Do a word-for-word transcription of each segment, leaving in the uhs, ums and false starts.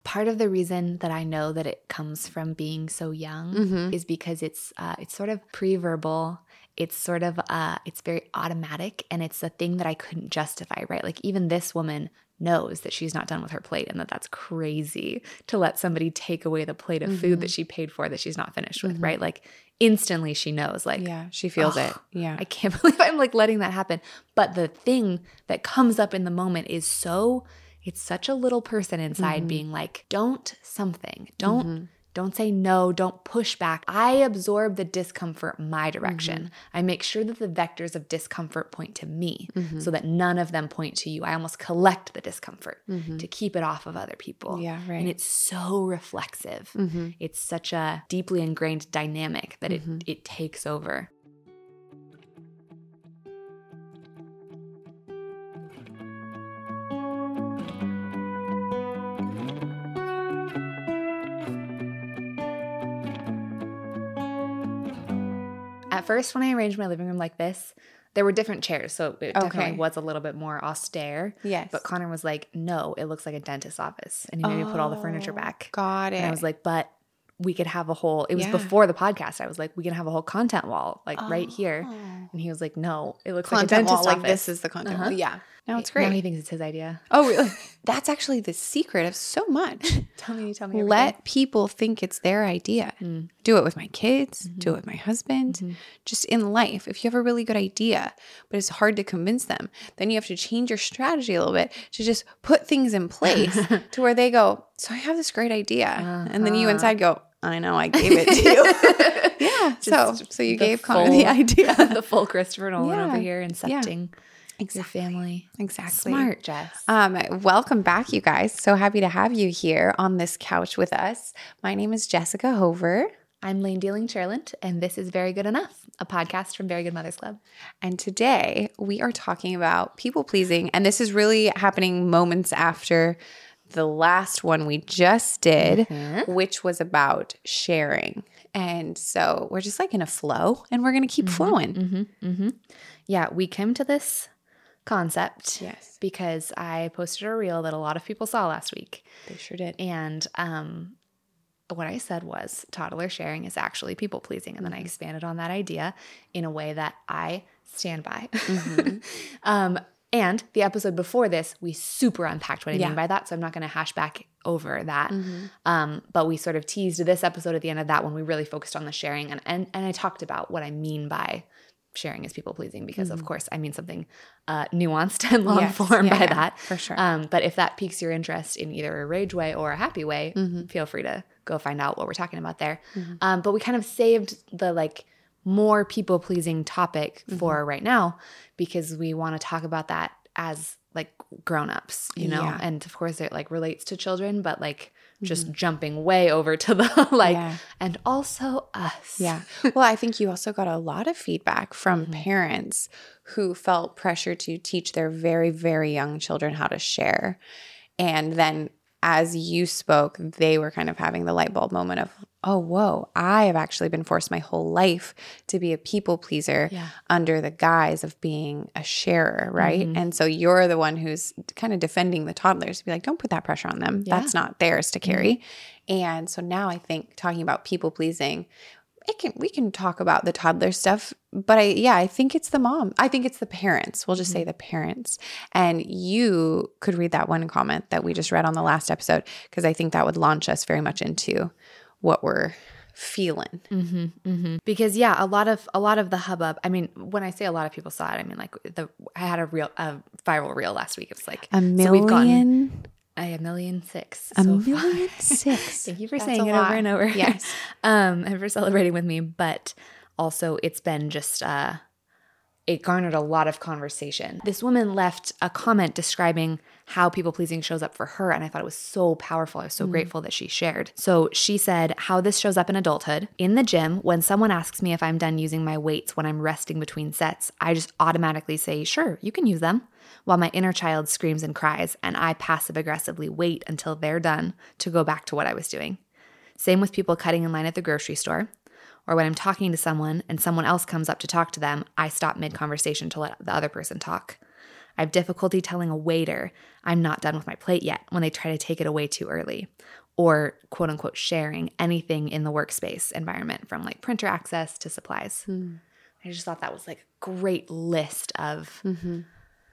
part of the reason that I know that it comes from being so young Mm-hmm. is because it's uh, it's sort of pre-verbal. It's sort of uh, it's very automatic, and it's a thing that I couldn't justify, right? Like even this woman knows that she's not done with her plate, and that that's crazy to let somebody take away the plate of Mm-hmm. food that she paid for that she's not finished with, Mm-hmm. right? Like instantly she knows, like, Yeah, she feels oh, it. Yeah. I can't believe I'm like letting that happen. But the thing that comes up in the moment is so, it's such a little person inside Mm-hmm. being like, don't something, don't, Mm-hmm. don't say no, don't push back. I absorb the discomfort my direction. Mm-hmm. I make sure that the vectors of discomfort point to me Mm-hmm. so that none of them point to you. I almost collect the discomfort Mm-hmm. to keep it off of other people. Yeah, right. And it's so reflexive. Mm-hmm. It's such a deeply ingrained dynamic that Mm-hmm. it, it takes over. At first, when I arranged my living room like this, there were different chairs, so it Okay. definitely was a little bit more austere. Yes. But Connor was like, no, it looks like a dentist's office. And he made me put all the furniture Oh, back. Got it. And I was like, but we could have a whole, it was Yeah. before the podcast. I was like, we can have a whole content wall, like right here. Oh. And he was like, no, it looks Content like a dentist's wall, office. like this is the content Uh-huh. wall. Yeah. No, it's Now great. he thinks it's his idea. Oh, really? That's actually the secret of so much. Tell me, tell me. Let people think it's their idea. Mm. Do it with my kids, Mm-hmm. do it with my husband, Mhm. just in life. If you have a really good idea, but it's hard to convince them, then you have to change your strategy a little bit to just put things in place to where they go, so I have this great idea. And then you Uh-huh. inside go, I know, I gave it to you. Yeah. So, Just so you the gave Connor the full- idea. the full Christopher Nolan Yeah. over here incepting your Exactly. family. Exactly. Smart, Jess. Um, welcome back, you guys. So happy to have you here on this couch with us. My name is Jessica Hover. I'm Lane Dealing Cherland, and this is Very Good Enough, a podcast from Very Good Mothers Club. And today we are talking about people pleasing. And this is really happening moments after the last one we just did, Mhm. which was about sharing. And so we're just like in a flow and we're going to keep flowing. Mm-hmm, mm-hmm. Yeah, we came to this concept Yes, because I posted a reel that a lot of people saw last week. they sure did. And um, what I said was toddler sharing is actually people pleasing. And then I expanded on that idea in a way that I stand by. Mm-hmm. um, and the episode before this, we super unpacked what I Yeah. mean by that. So I'm not going to hash back over that. Mm-hmm. Um, but we sort of teased this episode at the end of that one. We really focused on the sharing. And, and, and I talked about what I mean by sharing is people pleasing because, Mm-hmm. of course, I mean something uh, nuanced and long Yes. form Yeah, by yeah, that. for sure. Um, but if that piques your interest in either a rage way or a happy way, Mm-hmm. feel free to go find out what we're talking about there. Mhm. Um, but we kind of saved the like more people pleasing topic Mm-hmm. for right now because we want to talk about that as like grown-ups, you know? Yeah. And of course it like relates to children, but like just jumping way over to the like, Yeah. and also us. Yeah. Well, I think you also got a lot of feedback from Mhm. parents who felt pressure to teach their very, very young children how to share. And then as you spoke, they were kind of having the light bulb moment of, oh, whoa, I have actually been forced my whole life to be a people pleaser Yeah. under the guise of being a sharer, right? Mhm. And so you're the one who's kind of defending the toddlers to be like, don't put that pressure on them. Yeah. That's not theirs to carry. And so now I think talking about people pleasing, it can we can talk about the toddler stuff, but I yeah, I think it's the mom. I think it's the parents. We'll just say the parents. And you could read that one comment that we just read on the last episode because I think that would launch us very much into what we're feeling. Mm-hmm, mm-hmm. Because yeah, a lot of a lot of the hubbub. I mean, when I say a lot of people saw it, I mean like the I had a real a viral reel last week. It was like A so we've gotten million, a million six. a so million far. six. Thank you for That's saying a it lot. over and over. Yes. um, and for celebrating with me. But also, it's been just uh, it garnered a lot of conversation. This woman left a comment describing how people pleasing shows up for her, and I thought it was so powerful. I was so grateful that she shared. So she said how this shows up in adulthood. In the gym, when someone asks me if I'm done using my weights when I'm resting between sets, I just automatically say, sure, you can use them, while my inner child screams and cries, and I passive-aggressively wait until they're done to go back to what I was doing. Same with people cutting in line at the grocery store. Or when I'm talking to someone and someone else comes up to talk to them, I stop mid-conversation to let the other person talk. I have difficulty telling a waiter I'm not done with my plate yet when they try to take it away too early. Or quote unquote sharing anything in the workspace environment from like printer access to supplies. Mm. I just thought that was like a great list of mm-hmm.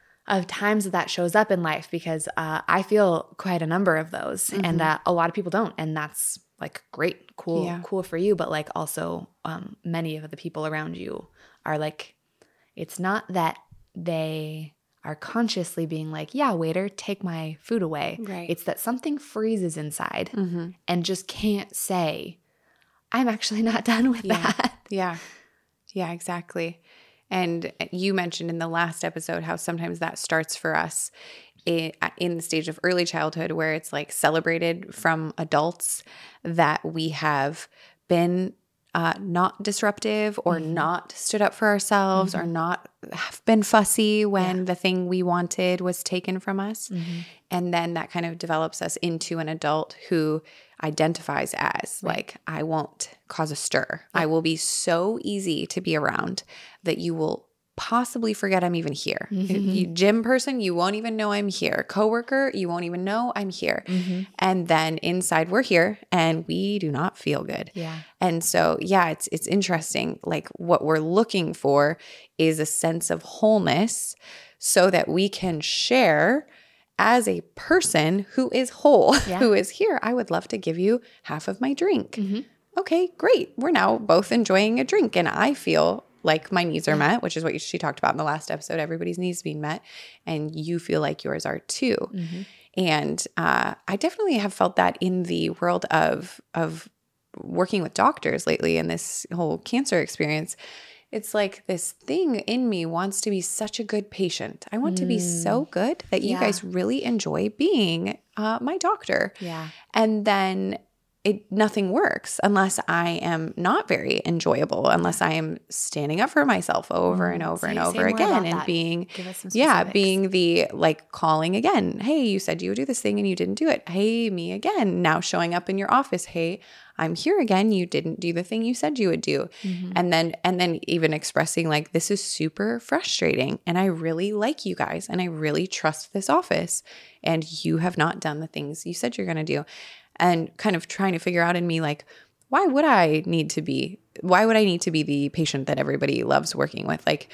of times that that shows up in life, because uh, I feel quite a number of those mm-hmm. and uh, a lot of people don't. And that's like great, cool, yeah. cool for you. But like also um, many of the people around you are like, it's not that they are consciously being like, yeah, waiter, take my food away. Right. It's that something freezes inside mm-hmm. and just can't say, I'm actually not done with yeah. that. Yeah. Yeah, exactly. And you mentioned in the last episode how sometimes that starts for us in, in the stage of early childhood, where it's like celebrated from adults that we have been Uh, not disruptive or mm-hmm. not stood up for ourselves mm-hmm. or not have been fussy when yeah. the thing we wanted was taken from us. Mm-hmm. And then that kind of develops us into an adult who identifies as right. like, I won't cause a stir. Yeah. I will be so easy to be around that you will possibly forget I'm even here. Mm-hmm. You, gym person, you won't even know I'm here. Coworker, you won't even know I'm here. Mm-hmm. And then inside we're here and we do not feel good. Yeah. And so, yeah, it's it's interesting. Like what we're looking for is a sense of wholeness so that we can share as a person who is whole, yeah. who is here. I would love to give you half of my drink. Mm-hmm. Okay, great. We're now both enjoying a drink and I feel like my needs are met, which is what she talked about in the last episode. Everybody's needs being met, and you feel like yours are too. Mm-hmm. And uh, I definitely have felt that in the world of of working with doctors lately in this whole cancer experience. It's like this thing in me wants to be such a good patient. I want mm. to be so good that you yeah. guys really enjoy being uh, my doctor. Yeah. And then It, nothing works unless I am not very enjoyable, unless I am standing up for myself over mm. and over say, and over again and that. being, yeah, being the like calling again. Hey, you said you would do this thing and you didn't do it. Hey, me again. Now showing up in your office. Hey, I'm here again. You didn't do the thing you said you would do. Mm-hmm. And then, and then even expressing like, this is super frustrating and I really like you guys and I really trust this office and you have not done the things you said you're going to do. And kind of trying to figure out in me, like, why would I need to be, why would I need to be the patient that everybody loves working with? Like,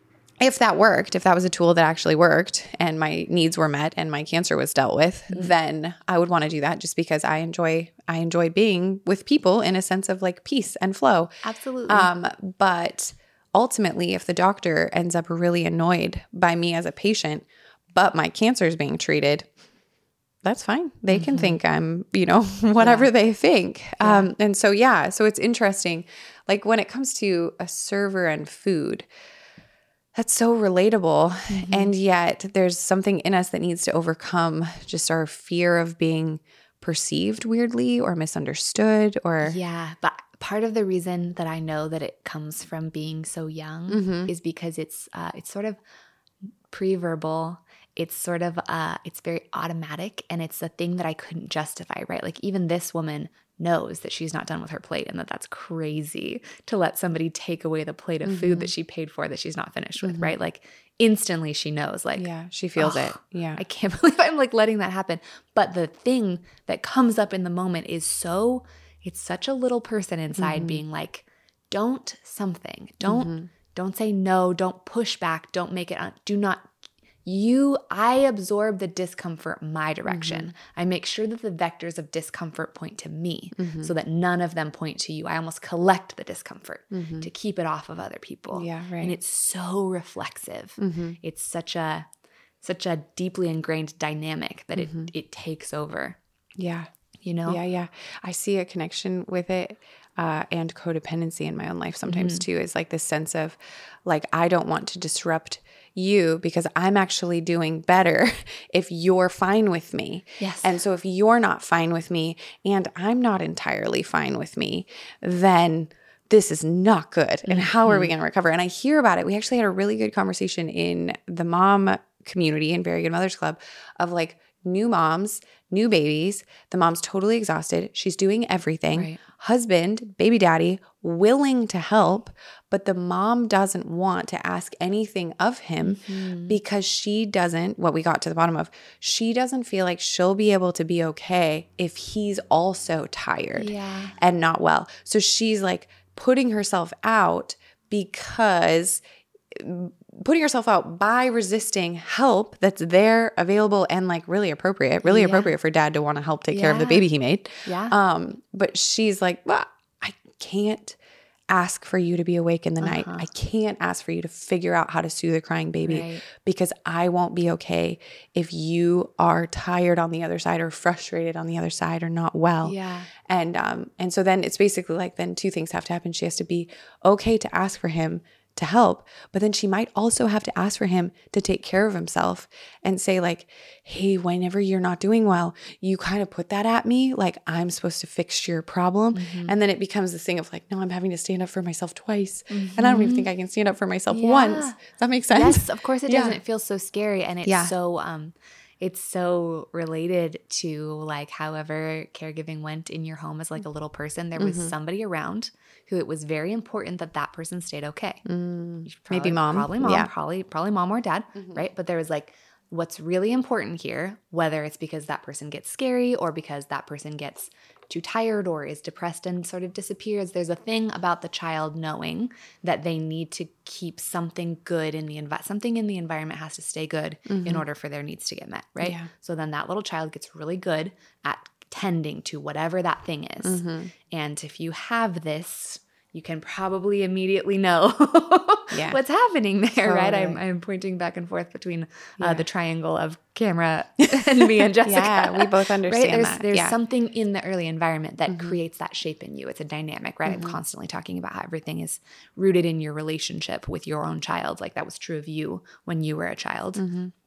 if that worked, if that was a tool that actually worked and my needs were met and my cancer was dealt with, mm-hmm. then I would want to do that just because I enjoy, I enjoy being with people in a sense of like peace and flow. Absolutely. Um, but ultimately, if the doctor ends up really annoyed by me as a patient, but my cancer is being treated, that's fine. They mm-hmm. can think I'm, you know, whatever yeah. they think. Yeah. Um, and so, yeah, so it's interesting. Like when it comes to a server and food, that's so relatable. Mm-hmm. And yet there's something in us that needs to overcome just our fear of being perceived weirdly or misunderstood or. Yeah. But part of the reason that I know that it comes from being so young mm-hmm. is because it's, uh, it's sort of pre-verbal. It's sort of, uh, it's very automatic and it's a thing that I couldn't justify, right? Like even this woman knows that she's not done with her plate and that that's crazy to let somebody take away the plate of mm-hmm. food that she paid for that she's not finished with, mm-hmm. right? Like instantly she knows like, yeah, she feels oh, it. Yeah. I can't believe I'm like letting that happen. But the thing that comes up in the moment is so, it's such a little person inside mm-hmm. being like, don't something, don't, mm-hmm. don't say no, don't push back, don't make it, un- do not You, I absorb the discomfort my direction. Mm-hmm. I make sure that the vectors of discomfort point to me mm-hmm. so that none of them point to you. I almost collect the discomfort mm-hmm. to keep it off of other people. Yeah, right. And it's so reflexive. Mm-hmm. It's such a such a deeply ingrained dynamic that mm-hmm. it it takes over. Yeah. You know? Yeah, yeah. I see a connection with it uh, and codependency in my own life sometimes mm-hmm. too, is like this sense of like, I don't want to disrupt you because I'm actually doing better if you're fine with me. Yes. And so if you're not fine with me and I'm not entirely fine with me, then this is not good. And how mm-hmm. are we going to recover? And I hear about it. We actually had a really good conversation in the mom community in Very Good Mothers Club of like, new moms, new babies. The mom's totally exhausted. She's doing everything. Right. Husband, baby daddy, willing to help, but the mom doesn't want to ask anything of him Mm-hmm. because she doesn't, what we got to the bottom of, she doesn't feel like she'll be able to be okay if he's also tired Yeah. and not well. So she's like putting herself out because putting yourself out by resisting help that's there, available, and like really appropriate, really Yeah. appropriate for dad to want to help take care of the Yeah. baby he made. Yeah. Um, but she's like, well, I can't ask for you to be awake in the night. Uh-huh. I can't ask for you to figure out how to soothe a crying baby Right. because I won't be okay if you are tired on the other side or frustrated on the other side or not well. Yeah. And um, and so then it's basically like then two things have to happen. She has to be okay to ask for him to help, but then she might also have to ask for him to take care of himself and say like, hey, whenever you're not doing well, you kind of put that at me, like I'm supposed to fix your problem. Mm-hmm. And then it becomes this thing of like, no, I'm having to stand up for myself twice. Mm-hmm. And I don't even think I can stand up for myself Yeah. once. Does that make sense? Yes, of course it Yeah. doesn't. It feels so scary, and it's Yeah. so um, it's so related to like however caregiving went in your home as like a little person. There was Mm-hmm. somebody around who it was very important that that person stayed okay. Mm, Probably- maybe mom. probably mom, Yeah. probably probably mom or dad, right? But there was like what's really important here, whether it's because that person gets scary or because that person gets too tired or is depressed and sort of disappears. There's a thing about the child knowing that they need to keep something good in the environment. Something in the environment has to stay good in order for their needs to get met, right? Yeah. So then that little child gets really good at tending to whatever that thing is. And if you have this, you can probably immediately know Yeah. what's happening there, right? I'm, Totally. I'm pointing back and forth between uh, Yeah. the triangle of camera and me and Jessica. Yeah, we both understand right? There's, that. There's Yeah. something in the early environment that creates that shape in you. It's a dynamic, right? I'm constantly talking about how everything is rooted in your relationship with your own child. Like that was true of you when you were a child.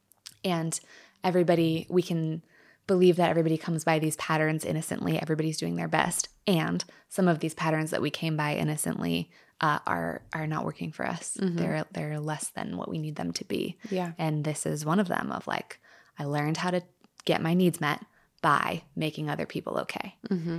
And everybody, we can believe that everybody comes by these patterns innocently. Everybody's doing their best. And some of these patterns that we came by innocently uh, are are not working for us. They're they're less than what we need them to be. Yeah. And this is one of them of like, I learned how to get my needs met by making other people okay.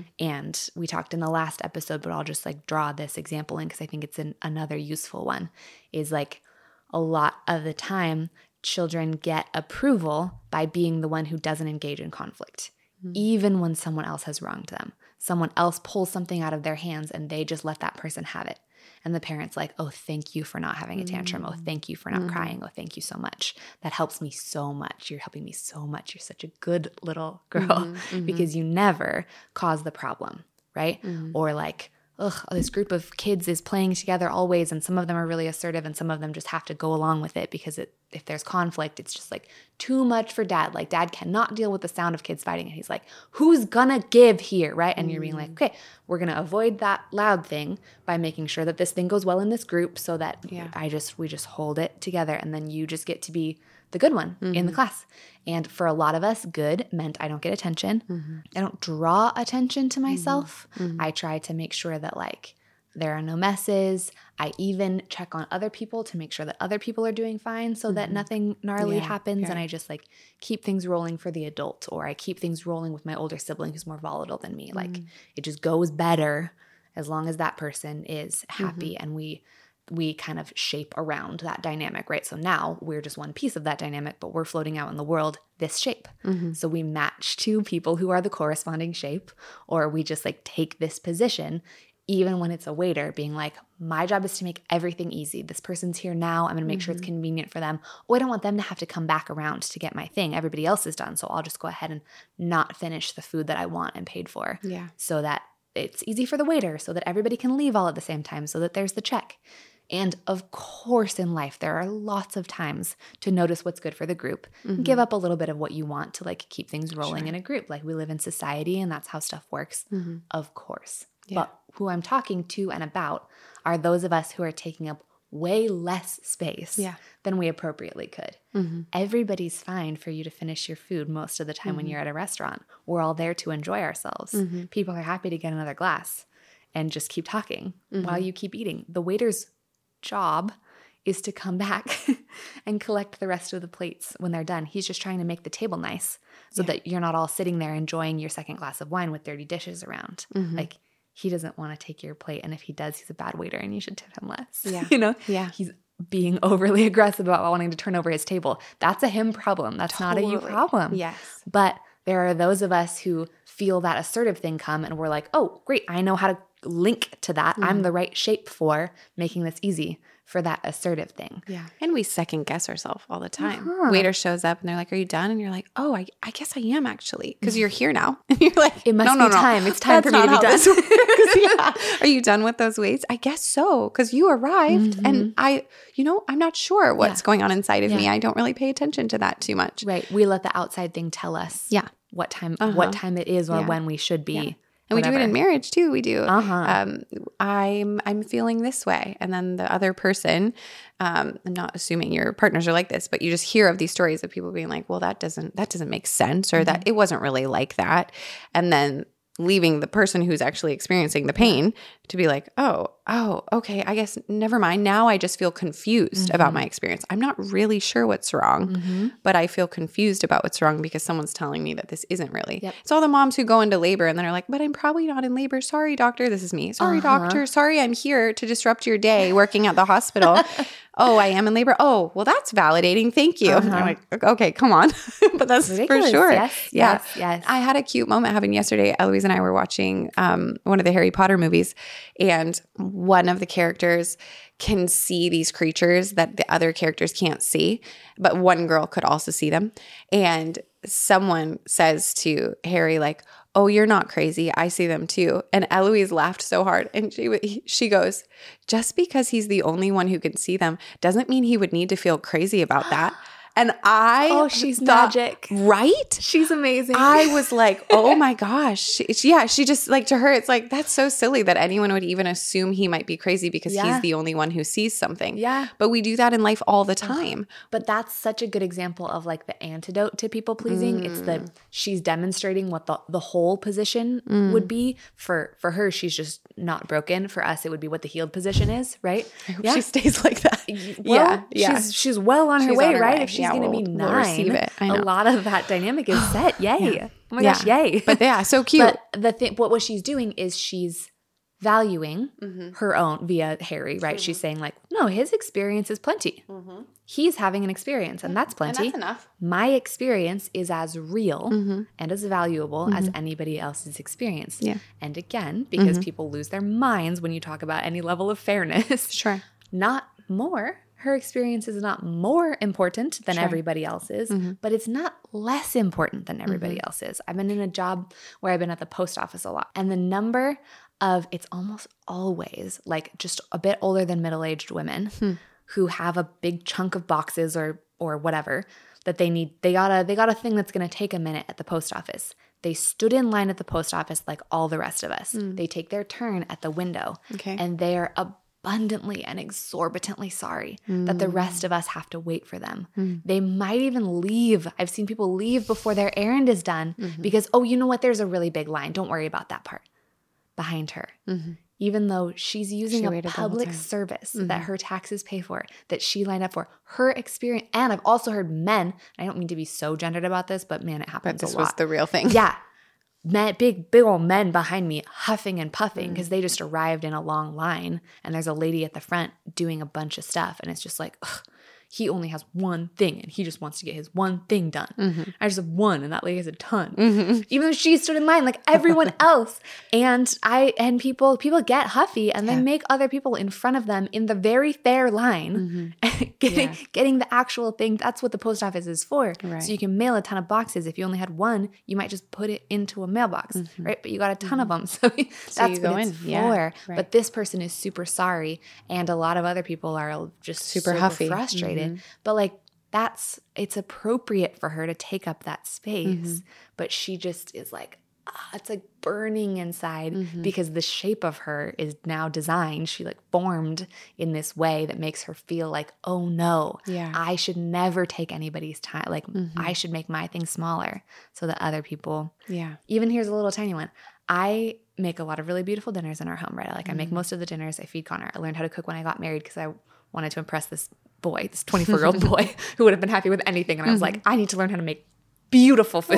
And we talked in the last episode, but I'll just like draw this example in because I think it's an, another useful one, is like a lot of the time children get approval by being the one who doesn't engage in conflict, even when someone else has wronged them. Someone else pulls something out of their hands and they just let that person have it. And the parent's like, oh, thank you for not having a tantrum. Oh, thank you for not crying. Oh, thank you so much. That helps me so much. You're helping me so much. You're such a good little girl because you never cause the problem, right? Or like, ugh, this group of kids is playing together always, and some of them are really assertive and some of them just have to go along with it because it, if there's conflict, it's just like too much for dad. Like dad cannot deal with the sound of kids fighting, and he's like, who's gonna give here, right? And you're being like, okay, we're gonna avoid that loud thing by making sure that this thing goes well in this group so that Yeah. I just we just hold it together, and then you just get to be the good one in the class. And for a lot of us, good meant I don't get attention. I don't draw attention to myself. I try to make sure that like there are no messes. I even check on other people to make sure that other people are doing fine so that nothing gnarly Yeah, happens. yeah. And I just like keep things rolling for the adult, or I keep things rolling with my older sibling who's more volatile than me. Like it just goes better as long as that person is happy and we we kind of shape around that dynamic, right? So now we're just one piece of that dynamic, but we're floating out in the world this shape. So we match to people who are the corresponding shape, or we just like take this position, even when it's a waiter, being like, my job is to make everything easy. This person's here now. I'm going to make sure it's convenient for them. Oh, I don't want them to have to come back around to get my thing. Everybody else is done. So I'll just go ahead and not finish the food that I want and paid for. Yeah. So that it's easy for the waiter, so that everybody can leave all at the same time, so that there's the check. And of course, in life, there are lots of times to notice what's good for the group. Give up a little bit of what you want to like keep things rolling in a group. Like we live in society and that's how stuff works. Of course. Yeah. But who I'm talking to and about are those of us who are taking up way less space Yeah. than we appropriately could. Everybody's fine for you to finish your food most of the time when you're at a restaurant. We're all there to enjoy ourselves. People are happy to get another glass and just keep talking while you keep eating. The waiter's job is to come back and collect the rest of the plates when they're done. He's just trying to make the table nice so yeah. that you're not all sitting there enjoying your second glass of wine with dirty dishes around. Mm-hmm. Like, he doesn't want to take your plate. And if he does, he's a bad waiter and you should tip him less. Yeah. You know? Yeah. He's being overly aggressive about wanting to turn over his table. That's a him problem. That's totally. Not a you problem. Yes. But there are those of us who feel that assertive thing come and we're like, oh, great. I know how to link to that. Mm-hmm. I'm the right shape for making this easy for that assertive thing. Yeah. And we second guess ourselves all the time. Uh-huh. Waiter shows up and they're like, are you done? And you're like, oh, I, I guess I am actually, because you're here now. And you're like, it must no, be no, no. time. It's time That's for me to be done. yeah. Are you done with those weights? I guess so, because you arrived mm-hmm. and I, you know, I'm not sure what's yeah. going on inside of yeah. me. I don't really pay attention to that too much. Right. We let the outside thing tell us yeah. what time, uh-huh. what time it is or yeah. when we should be. Yeah. And whatever. We do it in marriage too. We do. Uh-huh. Um, I'm I'm feeling this way, and then the other person. Um, I'm not assuming your partners are like this, but you just hear of these stories of people being like, "Well, that doesn't that doesn't make sense," or mm-hmm. that it wasn't really like that, and then leaving the person who's actually experiencing the pain to be like, oh, oh, okay, I guess never mind. Now I just feel confused mm-hmm. about my experience. I'm not really sure what's wrong, mm-hmm. but I feel confused about what's wrong because someone's telling me that this isn't really. Yep. It's all the moms who go into labor and then are like, but I'm probably not in labor. Sorry, doctor, this is me. Sorry, uh-huh. doctor. Sorry, I'm here to disrupt your day working at the hospital. Oh, I am in labor. Oh, well, that's validating. Thank you. Uh-huh. I'm like, okay, come on. But that's ridiculous. For sure. Yes, yeah. yes, yes. I had a cute moment happen yesterday. Eloise and I were watching um, one of the Harry Potter movies, and one of the characters can see these creatures that the other characters can't see, but one girl could also see them. And someone says to Harry, like, oh, you're not crazy. I see them too. And Eloise laughed so hard. And she she goes, just because he's the only one who can see them doesn't mean he would need to feel crazy about that. And I Oh, she's thought, magic. Right? She's amazing. I was like, oh my gosh. She, she, yeah, she just, like, to her, it's like, that's so silly that anyone would even assume he might be crazy because yeah. he's the only one who sees something. Yeah. But we do that in life all the time. But that's such a good example of like the antidote to people pleasing. Mm. It's that she's demonstrating what the, the whole position mm. would be. For, for her, she's just not broken. For us, it would be what the healed position is, right? I hope yeah. she stays like that. Well, yeah. yeah. She's, she's well on her she's way, on her right? way. If she's yeah, going to we'll, be we'll nine, receive it. I know. A lot of that dynamic is set. Yay. yeah. Oh my yeah. gosh, yay. But yeah, so cute. But the thing, what, what she's doing is she's valuing mm-hmm. her own via Harry, right? Mm-hmm. She's saying like, no, his experience is plenty. Mm-hmm. He's having an experience and that's plenty. And that's enough. My experience is as real mm-hmm. and as valuable mm-hmm. as anybody else's experience. Yeah. And again, because mm-hmm. people lose their minds when you talk about any level of fairness. Sure. Not more. Her experience is not more important than sure. everybody else's, mm-hmm. but it's not less important than everybody mm-hmm. else's. I've been in a job where I've been at the post office a lot, and the number of, it's almost always like just a bit older than middle-aged women hmm. who have a big chunk of boxes or or whatever that they need. They got a they got a thing that's going to take a minute at the post office. They stood in line at the post office like all the rest of us. Mm. They take their turn at the window, okay. and they are a abundantly and exorbitantly sorry mm. that the rest of us have to wait for them. Mm. They might even leave. I've seen people leave before their errand is done mm-hmm. because, oh, you know what? There's a really big line. Don't worry about that part. Behind her. Mm-hmm. Even though she's using she a public service mm-hmm. that her taxes pay for, that she lined up for, her experience. And I've also heard men, I don't mean to be so gendered about this, but man, it happens but this a lot. was the real thing. Yeah. Men, big, big old men behind me huffing and puffing because mm. they just arrived in a long line and there's a lady at the front doing a bunch of stuff. And it's just like, ugh, he only has one thing and he just wants to get his one thing done. Mm-hmm. I just have one and that lady has a ton. Mm-hmm. Even though she stood in line like everyone else. And I and people people get huffy and yeah. they make other people in front of them in the very fair line mm-hmm. getting, yeah. getting the actual thing. That's what the post office is for. Right. So you can mail a ton of boxes. If you only had one, you might just put it into a mailbox, mm-hmm. right? But you got a ton mm-hmm. of them. So, so that's what it's in. for. Yeah. Right. But this person is super sorry and a lot of other people are just super, super huffy, frustrated. Mm-hmm. But like that's, it's appropriate for her to take up that space. Mm-hmm. But she just is like, ah, it's like burning inside mm-hmm. because the shape of her is now designed. She like formed in this way that makes her feel like, oh no, yeah. I should never take anybody's time. Like mm-hmm. I should make my thing smaller so that other people, yeah. even here's a little tiny one. I make a lot of really beautiful dinners in our home, right? Like mm-hmm. I make most of the dinners. I feed Connor. I learned how to cook when I got married because I wanted to impress this boy, this twenty-four-year-old boy who would have been happy with anything. And I was mm-hmm. like, I need to learn how to make beautiful food.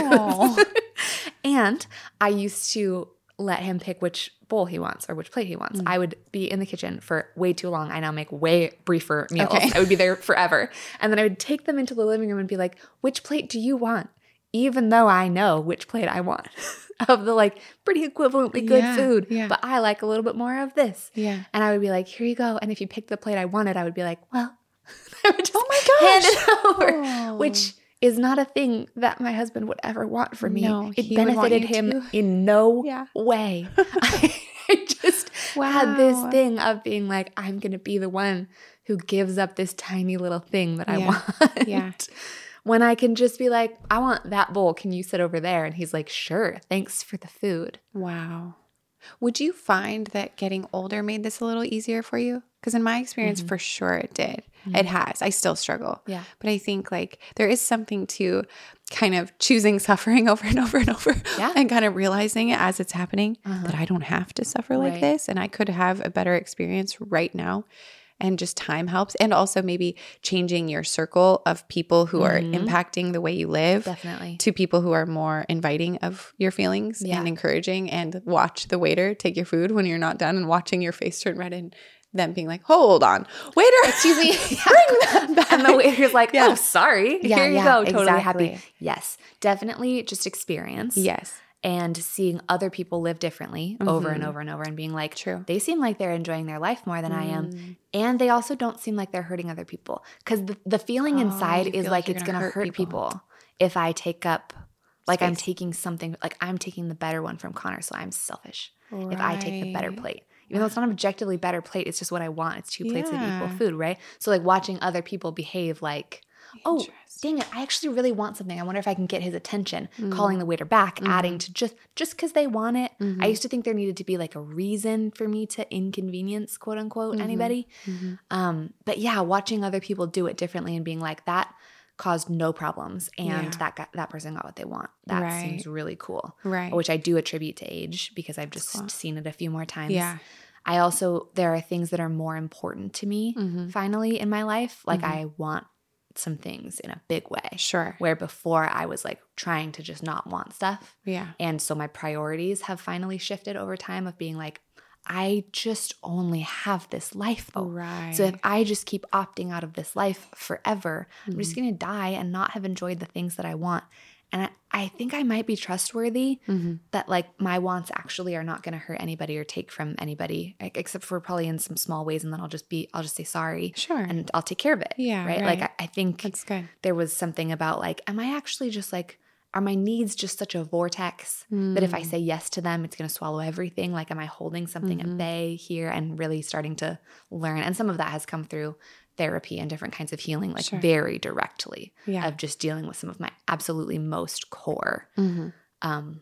And I used to let him pick which bowl he wants or which plate he wants. Mm. I would be in the kitchen for way too long. I now make way briefer meals. Okay. I would be there forever. And then I would take them into the living room and be like, which plate do you want? Even though I know which plate I want of the like pretty equivalently good yeah, food, yeah. but I like a little bit more of this. Yeah. And I would be like, here you go. And if you pick the plate I wanted, I would be like, well, I would just oh my gosh. hand it over, oh. which is not a thing that my husband would ever want for me. No, it benefited him to. in no yeah. way. I, I just wow. had this thing of being like, I'm going to be the one who gives up this tiny little thing that I yeah. want. Yeah. When I can just be like, I want that bowl. Can you sit over there? And he's like, sure. Thanks for the food. Wow. Would you find that getting older made this a little easier for you? Because in my experience, mm-hmm. for sure it did. Mm-hmm. It has. I still struggle. Yeah. But I think like there is something to kind of choosing suffering over and over and over yeah. and kind of realizing it as it's happening uh-huh. that I don't have to suffer like right. this and I could have a better experience right now. And just time helps. And also maybe changing your circle of people who mm-hmm. are impacting the way you live. Definitely. To people who are more inviting of your feelings yeah. and encouraging, and watch the waiter take your food when you're not done and watching your face turn red and them being like, hold on, waiter, excuse me, bring that back. And the waiter's like, yeah. oh, sorry. Yeah, Here you yeah, go. Totally exactly. happy. Yes. Definitely just experience. Yes. And seeing other people live differently mm-hmm. over and over and over and being like, True. They seem like they're enjoying their life more than mm. I am. And they also don't seem like they're hurting other people. Because the, the feeling oh, inside is like, like it's going to hurt people. people if I take up, like Space. I'm taking something, like I'm taking the better one from Connor, so I'm selfish right. if I take the better plate. Even though it's not an objectively better plate, it's just what I want. It's two plates yeah. of equal food, right? So like watching other people behave like, oh, dang it, I actually really want something. I wonder if I can get his attention. Mm. Calling the waiter back, mm-hmm. adding to just just because they want it. Mm-hmm. I used to think there needed to be like a reason for me to inconvenience, quote unquote, mm-hmm. anybody. Mm-hmm. Um, but yeah, watching other people do it differently and being like, that caused no problems and yeah. that got, that person got what they want. That right. seems really cool. Right. Which I do attribute to age because I've just cool. seen it a few more times. Yeah. I also, there are things that are more important to me mm-hmm. finally in my life. Like mm-hmm. I want some things in a big way. Sure. Where before I was like trying to just not want stuff. Yeah. And so my priorities have finally shifted over time of being like, I just only have this life though. Right. So if I just keep opting out of this life forever, mm-hmm. I'm just going to die and not have enjoyed the things that I want. And I, I think I might be trustworthy mm-hmm. that like my wants actually are not going to hurt anybody or take from anybody, except for probably in some small ways. And then I'll just be, I'll just say sorry. Sure. And I'll take care of it. Yeah. Right. right. Like I, I think that's good. There was something about like, am I actually just like, are my needs just such a vortex mm. that if I say yes to them, it's going to swallow everything? Like, am I holding something mm-hmm. at bay here and really starting to learn? And some of that has come through therapy and different kinds of healing, like sure. very directly yeah. of just dealing with some of my absolutely most core mm-hmm. um,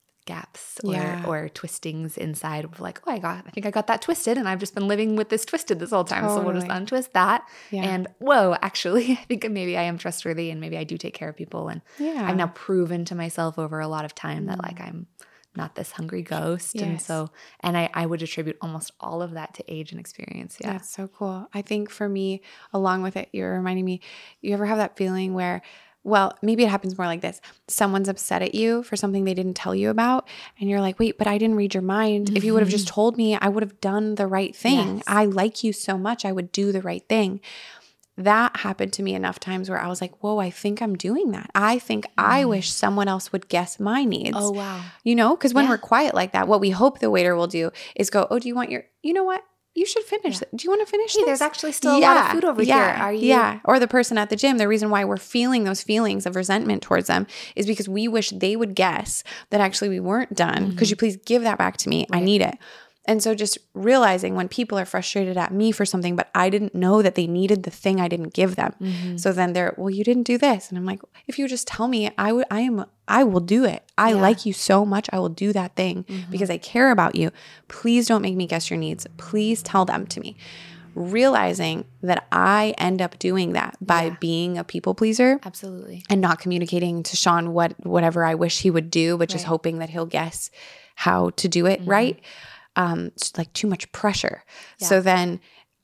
gaps or, yeah. or twistings inside of like, oh, I got, I think I got that twisted and I've just been living with this twisted this whole time. Totally. So we'll just untwist that. Yeah. And whoa, actually, I think maybe I am trustworthy and maybe I do take care of people. And yeah. I've now proven to myself over a lot of time mm. that like I'm not this hungry ghost. Yes. And so, and I, I would attribute almost all of that to age and experience. Yeah. That's so cool. I think for me, along with it, you're reminding me, you ever have that feeling where, well, maybe it happens more like this. Someone's upset at you for something they didn't tell you about. And you're like, wait, but I didn't read your mind. Mm-hmm. If you would have just told me, I would have done the right thing. Yes. I like you so much. I would do the right thing. That happened to me enough times where I was like, whoa, I think I'm doing that. I think mm. I wish someone else would guess my needs. Oh, wow. You know, because when yeah. we're quiet like that, what we hope the waiter will do is go, oh, do you want your, you know what? You should finish yeah. it. Do you want to finish hey, this? There's actually still a yeah. lot of food over yeah. here. Are you? Yeah. Or the person at the gym, the reason why we're feeling those feelings of resentment towards them is because we wish they would guess that actually we weren't done. Mm-hmm. Could you please give that back to me? Right. I need it. And so just realizing when people are frustrated at me for something, but I didn't know that they needed the thing I didn't give them. Mm-hmm. So then they're, well, you didn't do this. And I'm like, if you just tell me, I would, I am, I will do it. I yeah. like you so much. I will do that thing mm-hmm. because I care about you. Please don't make me guess your needs. Please tell them to me. Realizing that I end up doing that by yeah. being a people pleaser. Absolutely. And not communicating to Sean what, whatever I wish he would do, but right. just hoping that he'll guess how to do it mm-hmm. right. Um, it's like too much pressure. Yeah. So then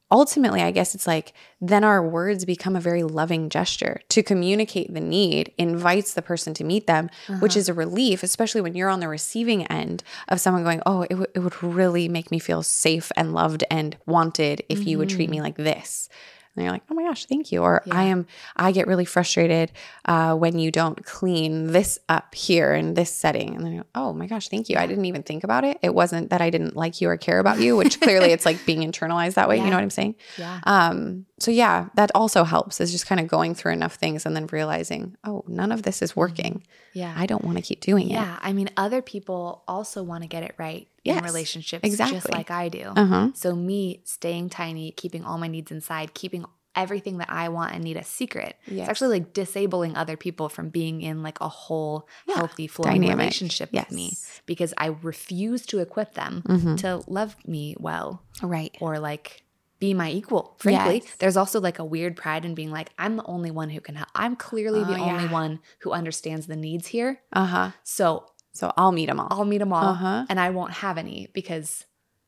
ultimately, I guess it's like then our words become a very loving gesture. To communicate the need invites the person to meet them, uh-huh. which is a relief, especially when you're on the receiving end of someone going, oh, it, w- it would really make me feel safe and loved and wanted if mm-hmm. you would treat me like this. And you're like, oh my gosh, thank you. Or yeah. I am, I get really frustrated uh, when you don't clean this up here in this setting. And then you're like, oh my gosh, thank you. Yeah. I didn't even think about it. It wasn't that I didn't like you or care about you, which clearly it's like being internalized that way. Yeah. You know what I'm saying? Yeah. Um, so yeah, that also helps, is just kind of going through enough things and then realizing, oh, none of this is working. Yeah. I don't want to keep doing yeah. it. Yeah. I mean, other people also want to get it right yes, in relationships, exactly. just like I do. Uh-huh. So me staying tiny, keeping all my needs inside, keeping everything that I want and need a secret. Yes. It's actually like disabling other people from being in like a whole yeah. healthy, flowing Dynamic. relationship yes. with me, because I refuse to equip them mm-hmm. to love me well. Right. Or like be my equal. Frankly, yes. there's also like a weird pride in being like, I'm the only one who can help. I'm clearly oh, the yeah. only one who understands the needs here. Uh-huh. So, so I'll meet them all. I'll meet them all uh-huh. and I won't have any because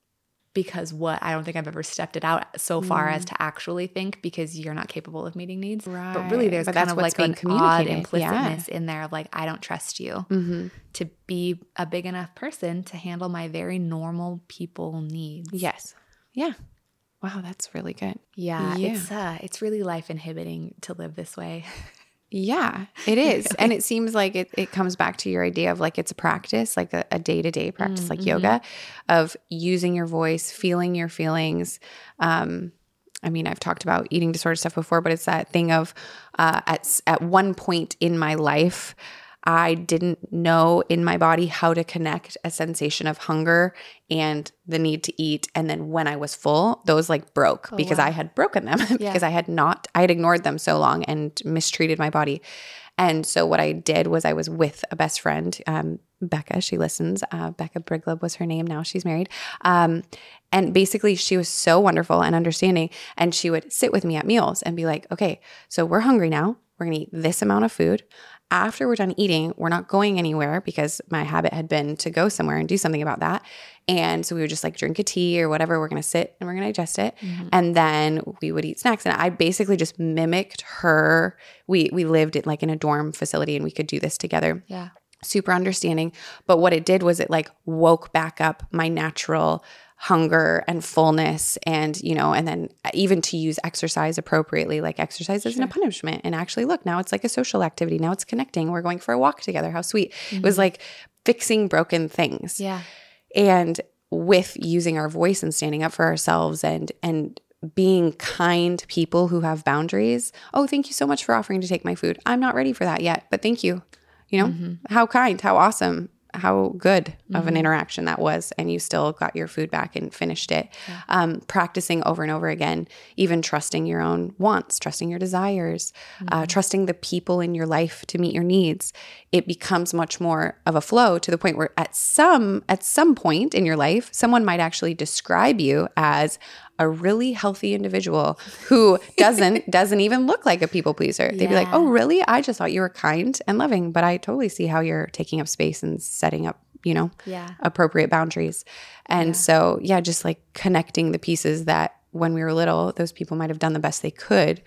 Because what? I don't think I've ever stepped it out so far mm. as to actually think because you're not capable of meeting needs. Right. But really there's but kind of like an odd implicitness yeah. in there of like, I don't trust you mm-hmm. to be a big enough person to handle my very normal people needs. Yes. Yeah. Wow, that's really good. Yeah. yeah. It's uh, it's really life inhibiting to live this way. Yeah, it is. And it seems like it, it comes back to your idea of like it's a practice, like a, a day-to-day practice, mm-hmm. like yoga, of using your voice, feeling your feelings. Um, I mean, I've talked about eating disorder stuff before, but it's that thing of uh, at at one point in my life, I didn't know in my body how to connect a sensation of hunger and the need to eat. And then when I was full, those like broke oh, because wow. I had broken them because yeah. I had not, I had ignored them so long and mistreated my body. And so what I did was I was with a best friend, um, Becca, she listens. Uh, Becca Brigleb was her name. Now she's married. Um, and basically she was so wonderful and understanding. And she would sit with me at meals and be like, okay, so we're hungry now. We're going to eat this amount of food. After we're done eating, we're not going anywhere because my habit had been to go somewhere and do something about that. And so we would just like drink a tea or whatever. We're going to sit and we're going to digest it. Mm-hmm. And then we would eat snacks. And I basically just mimicked her. We we lived in like in a dorm facility and we could do this together. Yeah. Super understanding. But what it did was it like woke back up my natural hunger and fullness, and, you know, and then even to use exercise appropriately, like exercise isn't sure. a punishment. And actually, look, now it's like a social activity. Now it's connecting. We're going for a walk together. How sweet. Mm-hmm. It was like fixing broken things. Yeah. And with using our voice and standing up for ourselves and, and being kind people who have boundaries. Oh, thank you so much for offering to take my food. I'm not ready for that yet, but thank you. You know, mm-hmm. how kind, how awesome. How good mm-hmm. of an interaction that was, and you still got your food back and finished it. Yeah. Um, practicing over and over again, even trusting your own wants, trusting your desires, mm-hmm. uh, trusting the people in your life to meet your needs. It becomes much more of a flow to the point where at some at some point in your life, someone might actually describe you as a really healthy individual who doesn't doesn't even look like a people pleaser. They'd yeah. be like, oh, really? I just thought you were kind and loving, but I totally see how you're taking up space and setting up, you know, yeah. appropriate boundaries. And yeah. so, yeah, just like connecting the pieces that when we were little, those people might have done the best they could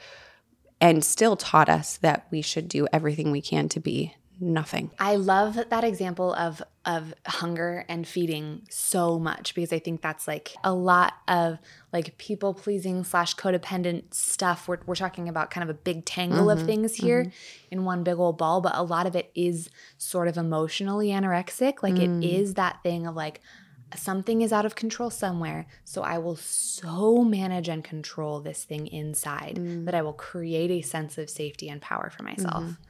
and still taught us that we should do everything we can to be nothing. I love that example of of hunger and feeding so much, because I think that's like a lot of like people pleasing slash codependent stuff. We're we're talking about kind of a big tangle mm-hmm. of things here mm-hmm. in one big old ball, but a lot of it is sort of emotionally anorexic. Like mm. it is that thing of like something is out of control somewhere, so I will so manage and control this thing inside mm. that I will create a sense of safety and power for myself. Mm-hmm.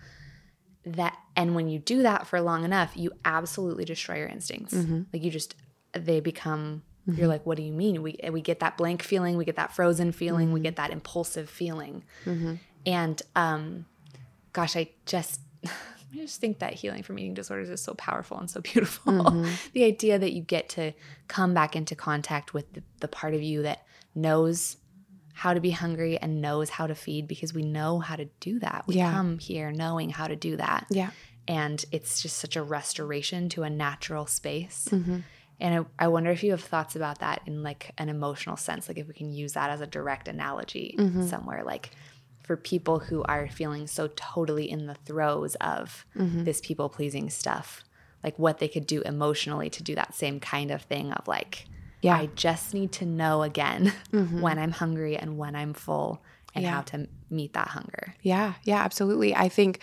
That and when you do that for long enough, you absolutely destroy your instincts. Mm-hmm. Like you just they become mm-hmm. you're like, what do you mean? We we get that blank feeling, we get that frozen feeling, mm-hmm. we get that impulsive feeling. Mm-hmm. And um gosh, I just I just think that healing from eating disorders is so powerful and so beautiful. Mm-hmm. The idea that you get to come back into contact with the, the part of you that knows how to be hungry and knows how to feed, because we know how to do that. We yeah. come here knowing how to do that. Yeah. And it's just such a restoration to a natural space. Mm-hmm. And I, I wonder if you have thoughts about that in like an emotional sense, like if we can use that as a direct analogy mm-hmm. somewhere, like for people who are feeling so totally in the throes of mm-hmm. this people-pleasing stuff, like what they could do emotionally to do that same kind of thing of like, yeah. I just need to know again mm-hmm. when I'm hungry and when I'm full and yeah. how to meet that hunger. Yeah, yeah, absolutely. I think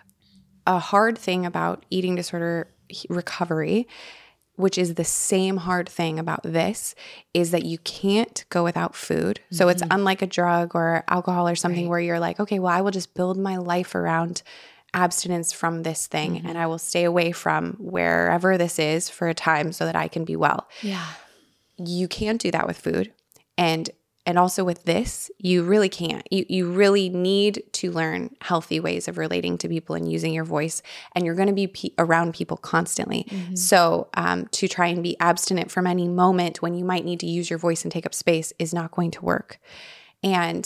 a hard thing about eating disorder recovery, which is the same hard thing about this, is that you can't go without food. Mm-hmm. So it's unlike a drug or alcohol or something right. where you're like, okay, well, I will just build my life around abstinence from this thing mm-hmm. and I will stay away from wherever this is for a time so that I can be well. Yeah. You can't do that with food. And and also with this, you really can't. You you really need to learn healthy ways of relating to people and using your voice. And you're going to be pe- around people constantly. Mm-hmm. So um, to try and be abstinent from any moment when you might need to use your voice and take up space is not going to work. And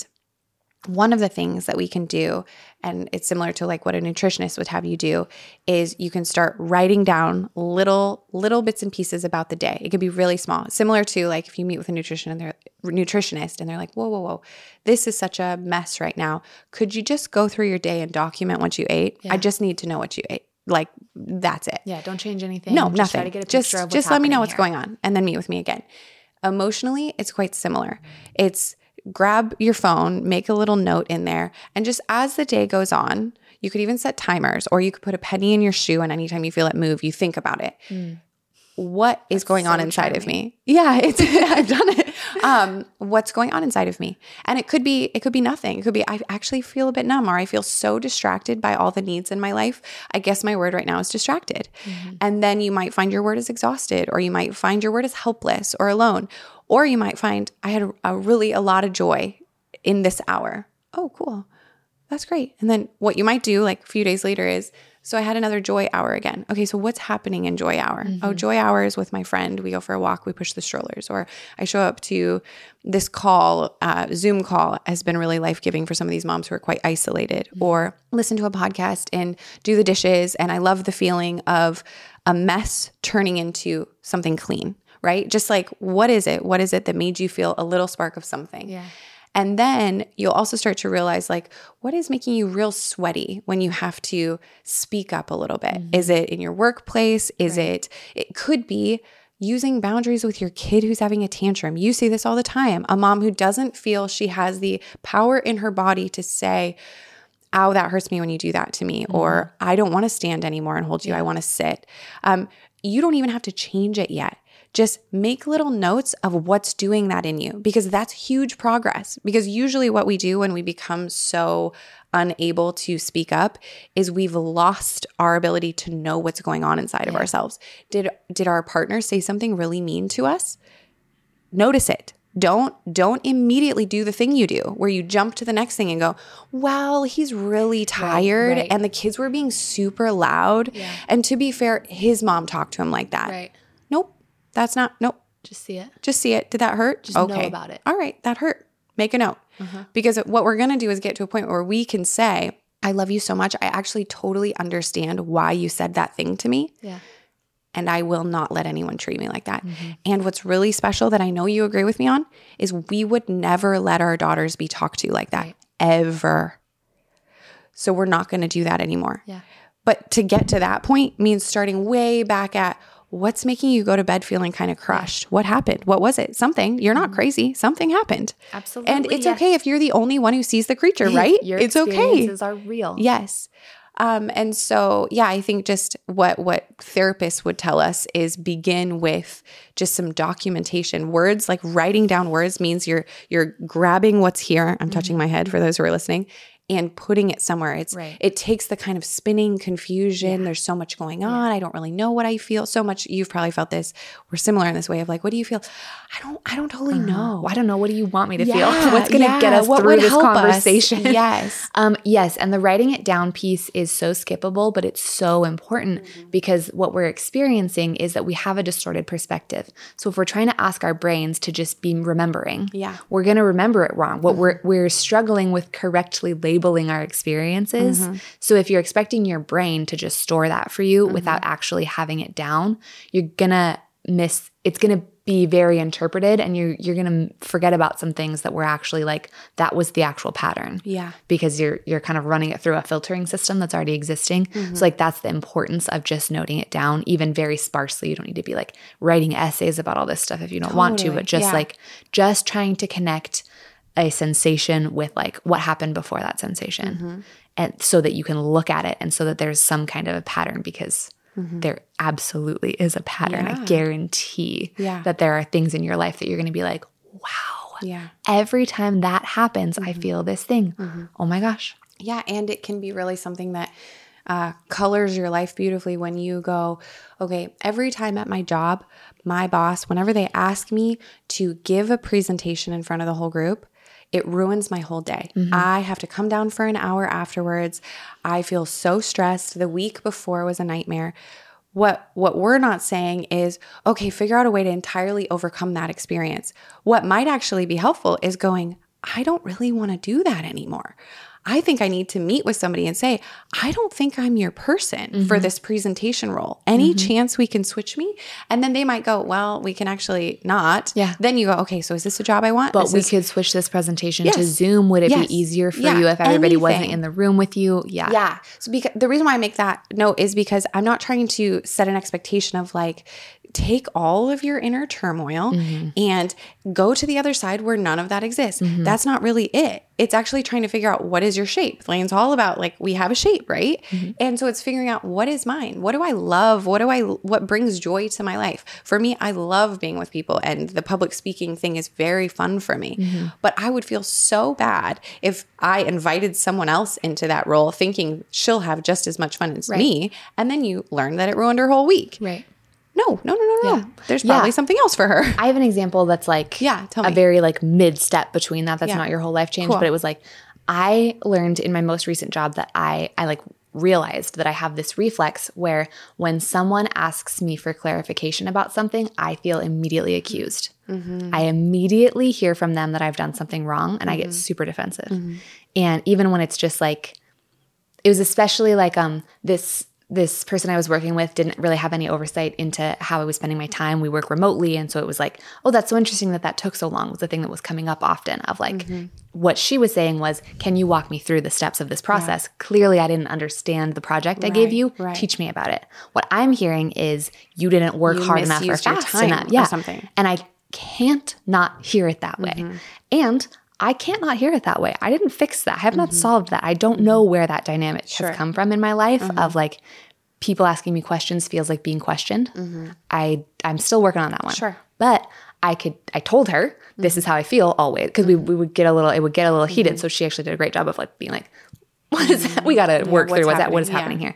one of the things that we can do, and it's similar to like what a nutritionist would have you do, is you can start writing down little little bits and pieces about the day. It could be really small, similar to like if you meet with a nutrition and they're nutritionist and they're like, whoa, whoa, whoa, this is such a mess right now. Could you just go through your day and document what you ate? Yeah. I just need to know what you ate. Like that's it. Yeah, don't change anything. No, just nothing. Try to get a just picture of what's just let me know what's here. going on, and then meet with me again. Emotionally, it's quite similar. It's grab your phone, make a little note in there, and just as the day goes on, you could even set timers, or you could put a penny in your shoe, and anytime you feel it move, you think about it. Mm. What is That's going so on inside charming. Of me? Yeah, it's I've done it. Um, what's going on inside of me? And it could be it could be nothing. It could be I actually feel a bit numb, or I feel so distracted by all the needs in my life. I guess my word right now is distracted. Mm-hmm. And then you might find your word is exhausted, or you might find your word is helpless or alone. Or you might find I had a, a really a lot of joy in this hour. Oh, cool. That's great. And then what you might do like a few days later is, so I had another joy hour again. Okay, so what's happening in joy hour? Mm-hmm. Oh, joy hour is with my friend. We go for a walk. We push the strollers. Or I show up to this call, uh, Zoom call has been really life-giving for some of these moms who are quite isolated. Mm-hmm. Or listen to a podcast and do the dishes. And I love the feeling of a mess turning into something clean. Right? Just like, what is it? What is it that made you feel a little spark of something? Yeah. And then you'll also start to realize like, what is making you real sweaty when you have to speak up a little bit? Mm-hmm. Is it in your workplace? Is right. it, it could be using boundaries with your kid who's having a tantrum. You see this all the time. A mom who doesn't feel she has the power in her body to say, ow, that hurts me when you do that to me. Mm-hmm. Or I don't want to stand anymore and hold you. Yeah. I want to sit. Um, you don't even have to change it yet. Just make little notes of what's doing that in you, because that's huge progress. Because usually what we do when we become so unable to speak up is we've lost our ability to know what's going on inside yeah. of ourselves. Did did our partner say something really mean to us? Notice it. Don't don't immediately do the thing you do where you jump to the next thing and go, well, he's really tired right, right. and the kids were being super loud. Yeah. And to be fair, his mom talked to him like that. Right. Nope. That's not, nope. Just see it. Just see it. Did that hurt? Just okay. know about it. All right. That hurt. Make a note. Uh-huh. Because what we're going to do is get to a point where we can say, I love you so much. I actually totally understand why you said that thing to me. Yeah. And I will not let anyone treat me like that. Mm-hmm. And what's really special that I know you agree with me on is we would never let our daughters be talked to like that, right. ever. So we're not going to do that anymore. Yeah. But to get to that point means starting way back at, what's making you go to bed feeling kind of crushed? Yeah. What happened? What was it? Something. You're not crazy. Something happened. Absolutely. And it's yes. okay if you're the only one who sees the creature, right? Your it's okay. experiences are real. Yes. Um, and so, yeah, I think just what what therapists would tell us is begin with just some documentation. Words, like writing down words, means you're you're grabbing what's here. I'm mm-hmm. touching my head for those who are listening. And putting it somewhere. It's right. It takes the kind of spinning confusion. Yeah. There's so much going on. Yeah. I don't really know what I feel. So much. You've probably felt this. We're similar in this way of like, what do you feel? I don't. I don't totally uh, know. I don't know. What do you want me to yeah. feel? What's going to yeah. get us what through this conversation? Us? Yes. um, yes. And the writing it down piece is so skippable, but it's so important mm-hmm. because what we're experiencing is that we have a distorted perspective. So if we're trying to ask our brains to just be remembering, yeah. we're going to remember it wrong. What mm-hmm. we're we're struggling with correctly labeling labeling our experiences. Mm-hmm. So if you're expecting your brain to just store that for you mm-hmm. without actually having it down, you're going to miss, it's going to be very interpreted, and you're, you're going to forget about some things that were actually like, that was the actual pattern. Yeah. Because you're, you're kind of running it through a filtering system that's already existing. Mm-hmm. So like, that's the importance of just noting it down, even very sparsely. You don't need to be like writing essays about all this stuff if you don't totally. want to, but just yeah. like, just trying to connect a sensation with like what happened before that sensation. Mm-hmm. And so that you can look at it, and so that there's some kind of a pattern, because mm-hmm. there absolutely is a pattern. Yeah. I guarantee yeah. that there are things in your life that you're going to be like, wow, yeah. every time that happens, mm-hmm. I feel this thing. Mm-hmm. Oh my gosh. Yeah. And it can be really something that uh, colors your life beautifully when you go, okay, every time at my job, my boss, whenever they ask me to give a presentation in front of the whole group, it ruins my whole day. Mm-hmm. I have to come down for an hour afterwards. I feel so stressed. The week before was a nightmare. What what we're not saying is, okay, figure out a way to entirely overcome that experience. What might actually be helpful is going, I don't really want to do that anymore. I think I need to meet with somebody and say, I don't think I'm your person mm-hmm. for this presentation role. Any mm-hmm. chance we can switch me? And then they might go, well, we can actually not. Yeah. Then you go, okay, so is this a job I want? But is we this- could switch this presentation yes. to Zoom. Would it yes. be easier for yeah. you if everybody Anything. wasn't in the room with you? Yeah. Yeah. So because the reason why I make that note is because I'm not trying to set an expectation of like, take all of your inner turmoil mm-hmm. and go to the other side where none of that exists. Mm-hmm. That's not really it. It's actually trying to figure out, what is your shape? Lane's all about like, we have a shape, right? Mm-hmm. And so it's figuring out, what is mine? What do I love? What do I, what brings joy to my life? For me, I love being with people, and the public speaking thing is very fun for me. Mm-hmm. But I would feel so bad if I invited someone else into that role thinking she'll have just as much fun as right. me. And then you learn that it ruined her whole week. Right. No, no, no, no, no. Yeah. There's probably yeah. something else for her. I have an example that's like yeah, tell a me. very like mid step between that. That's yeah. not your whole life change, cool. but it was like, I learned in my most recent job that I, I like realized that I have this reflex where when someone asks me for clarification about something, I feel immediately accused. Mm-hmm. I immediately hear from them that I've done something wrong, and mm-hmm. I get super defensive. Mm-hmm. And even when it's just like, it was especially like um this this person I was working with didn't really have any oversight into how I was spending my time. We work remotely. And so it was like, oh, that's so interesting that that took so long, was the thing that was coming up often of like, mm-hmm. what she was saying was, can you walk me through the steps of this process? Yeah. Clearly, I didn't understand the project right, I gave you. Right. Teach me about it. What I'm hearing is you didn't work you hard enough or fast enough. Yeah. Or something. And I can't not hear it that way. Mm-hmm. And I can't not hear it that way. I didn't fix that. I have mm-hmm. not solved that. I don't know where that dynamic sure. has come from in my life mm-hmm. of like, people asking me questions feels like being questioned. Mm-hmm. I, I'm still working on that one. Sure. But I could, I told her, this mm-hmm. is how I feel always. Because we, we would get a little, it would get a little heated. Mm-hmm. So she actually did a great job of like being like, what is that? We got to yeah, work through what's that, what is yeah. happening here.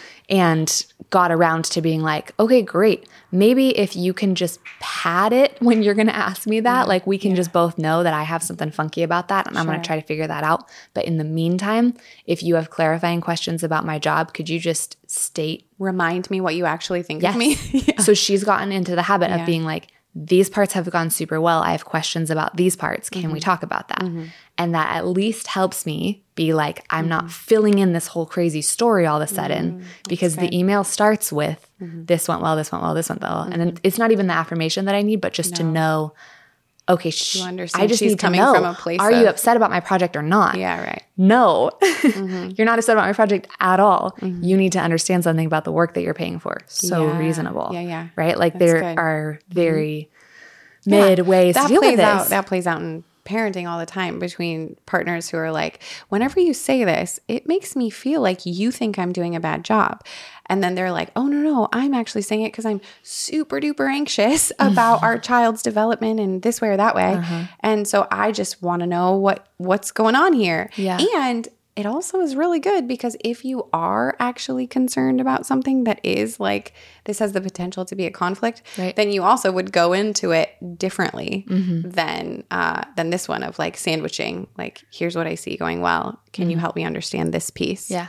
And got around to being like, okay, great. Maybe if you can just pad it when you're going to ask me that, yeah. like we can yeah. just both know that I have something funky about that, and sure. I'm going to try to figure that out. But in the meantime, if you have clarifying questions about my job, could you just state? Remind me what you actually think yes. of me. yeah. So she's gotten into the habit yeah. of being like, these parts have gone super well. I have questions about these parts. Can mm-hmm. we talk about that? Mm-hmm. And that at least helps me be like, I'm mm-hmm. not filling in this whole crazy story all of a sudden mm-hmm. because the email starts with mm-hmm. this went well, this went well, this went well. Mm-hmm. And then it's not even the affirmation that I need, but just no. to know, okay, sh- I just she's need coming to know, from a place are of, you upset about my project or not? Yeah, right. No, mm-hmm. you're not upset about my project at all. Mm-hmm. You need to understand something about the work that you're paying for. So yeah. reasonable. Yeah, yeah. Right? Like That's there good. are very mm-hmm. mid yeah. ways that to deal plays with this. Out, that plays out in parenting all the time between partners who are like, whenever you say this, it makes me feel like you think I'm doing a bad job. And then they're like, oh, no, no, I'm actually saying it because I'm super duper anxious about our child's development in this way or that way. Uh-huh. And so I just want to know what what's going on here. Yeah. And it also is really good because if you are actually concerned about something that is like, this has the potential to be a conflict, right. then you also would go into it differently mm-hmm. than uh, than this one of like sandwiching. Like, here's what I see going well. Can mm-hmm. you help me understand this piece? Yeah.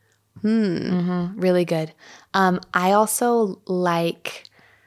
Hmm. Mm-hmm. Really good. Um, I also like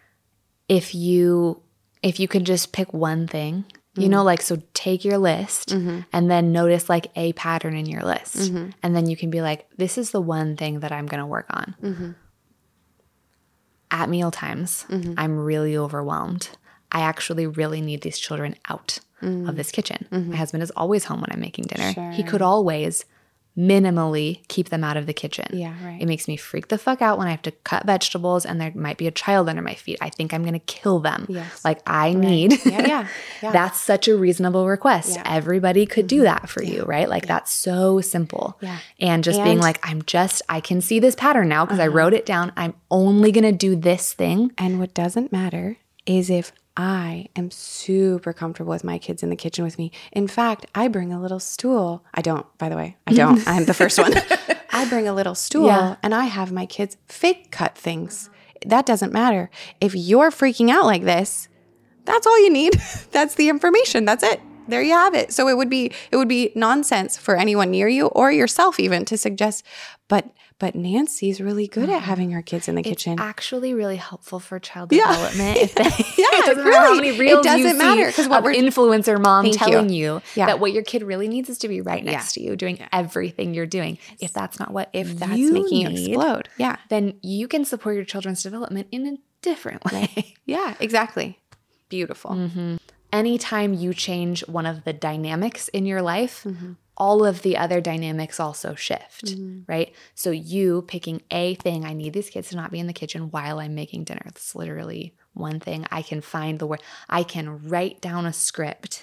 if you if you could just pick one thing. You know, like, so take your list mm-hmm. and then notice like a pattern in your list. Mm-hmm. And then you can be like, this is the one thing that I'm going to work on. Mm-hmm. at meal times, mm-hmm. I'm really overwhelmed. I actually really need these children out mm-hmm. of this kitchen. Mm-hmm. My husband is always home when I'm making dinner. Sure. He could always minimally keep them out of the kitchen. Yeah, right. It makes me freak the fuck out when I have to cut vegetables and there might be a child under my feet. I think I'm going to kill them. Yes. Like I right. need, yeah, yeah, yeah. That's such a reasonable request. Yeah. Everybody could mm-hmm. do that for yeah. you, right? Like yeah. that's so simple. Yeah. And just and, being like, I'm just, I can see this pattern now because uh-huh. I wrote it down. I'm only going to do this thing. And what doesn't matter is if I am super comfortable with my kids in the kitchen with me. In fact, I bring a little stool. I don't, by the way. I don't. I'm the first one. I bring a little stool yeah. and I have my kids fake cut things. That doesn't matter. If you're freaking out like this, that's all you need. That's the information. That's it. There you have it. So it would be it would be nonsense for anyone near you or yourself even to suggest, but But Nancy's really good at having her kids in the it's kitchen. It's actually really helpful for child yeah. development. If they, yeah, it doesn't really. matter how many reels it doesn't you matter because what we're influencer mom telling you, you yeah. that what your kid really needs is to be right next yeah. to you, doing yeah. everything you're doing. If that's not what if that's you making need, you explode, yeah, then you can support your children's development in a different way. Right. Yeah, exactly. Beautiful. Mm-hmm. Anytime you change one of the dynamics in your life, mm-hmm. all of the other dynamics also shift, mm-hmm. right? So you picking a thing, I need these kids to not be in the kitchen while I'm making dinner. It's literally one thing. I can find the word. I can write down a script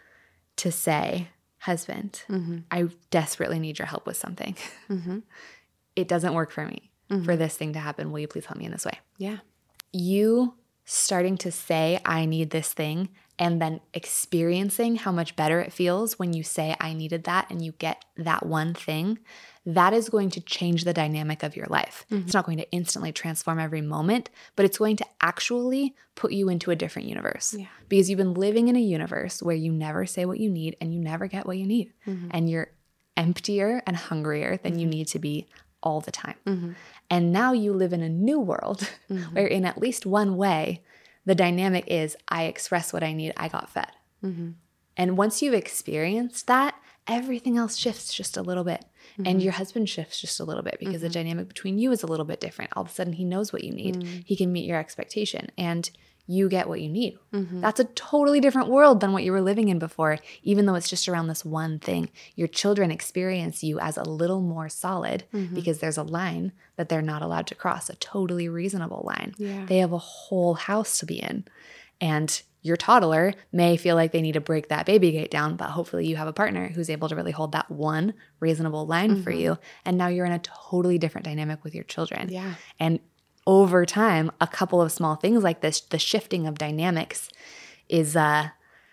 to say, husband, mm-hmm. I desperately need your help with something. Mm-hmm. It doesn't work for me mm-hmm. for this thing to happen. Will you please help me in this way? Yeah. You starting to say, I need this thing, and then experiencing how much better it feels when you say, I needed that, and you get that one thing, that is going to change the dynamic of your life. Mm-hmm. It's not going to instantly transform every moment, but it's going to actually put you into a different universe. Yeah. Because you've been living in a universe where you never say what you need and you never get what you need. Mm-hmm. And you're emptier and hungrier than mm-hmm. you need to be all the time. Mm-hmm. And now you live in a new world mm-hmm. where in at least one way, the dynamic is I express what I need, I got fed. Mm-hmm. And once you've experienced that, everything else shifts just a little bit. Mm-hmm. And your husband shifts just a little bit because mm-hmm. the dynamic between you is a little bit different. All of a sudden, he knows what you need. Mm-hmm. He can meet your expectation and you get what you need. Mm-hmm. That's a totally different world than what you were living in before, even though it's just around this one thing. Your children experience you as a little more solid mm-hmm. because there's a line that they're not allowed to cross, a totally reasonable line. Yeah. They have a whole house to be in. And your toddler may feel like they need to break that baby gate down, but hopefully you have a partner who's able to really hold that one reasonable line mm-hmm. for you. And now you're in a totally different dynamic with your children. Yeah. And over time, a couple of small things like this, the shifting of dynamics is uh,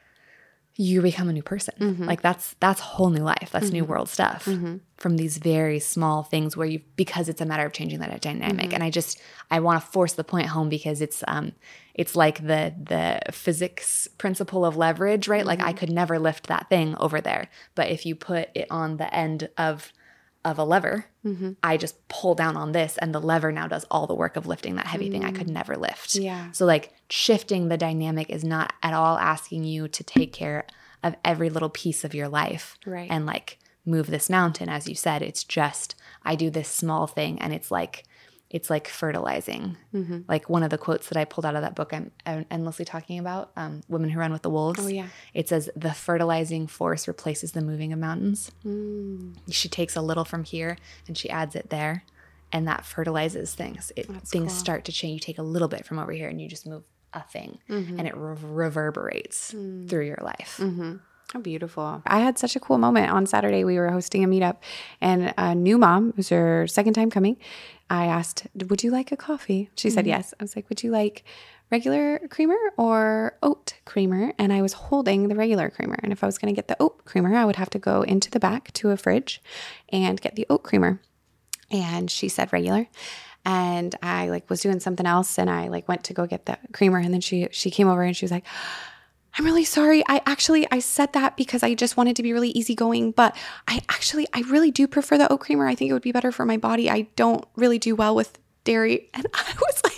you become a new person. Mm-hmm. Like that's that's whole new life. That's mm-hmm. new world stuff mm-hmm. from these very small things where you, because it's a matter of changing that dynamic. Mm-hmm. And I just, I want to force the point home because it's um, it's like the the physics principle of leverage, right? Mm-hmm. Like I could never lift that thing over there. But if you put it on the end of of a lever, mm-hmm. I just pull down on this and the lever now does all the work of lifting that heavy mm. thing I could never lift. Yeah. So like shifting the dynamic is not at all asking you to take care of every little piece of your life right. and like move this mountain. As you said, it's just, I do this small thing and it's like, it's like fertilizing. Mm-hmm. Like one of the quotes that I pulled out of that book I'm, I'm endlessly talking about, um, Women Who Run with the Wolves. Oh, yeah. It says, the fertilizing force replaces the moving of mountains. Mm. She takes a little from here and she adds it there. And that fertilizes things. It, things cool. start to change. You take a little bit from over here and you just move a thing. Mm-hmm. And it re- reverberates mm. through your life. Mm-hmm. How beautiful. I had such a cool moment on Saturday. We were hosting a meetup and a new mom, it was her second time coming. I asked, would you like a coffee? She mm-hmm. said yes. I was like, would you like regular creamer or oat creamer? And I was holding the regular creamer. And if I was going to get the oat creamer, I would have to go into the back to a fridge and get the oat creamer. And she said regular. And I like was doing something else and I like went to go get the creamer. And then she she came over and she was like, I'm really sorry. I actually, I said that because I just wanted to be really easygoing, but I actually, I really do prefer the oat creamer. I think it would be better for my body. I don't really do well with dairy. And I was like,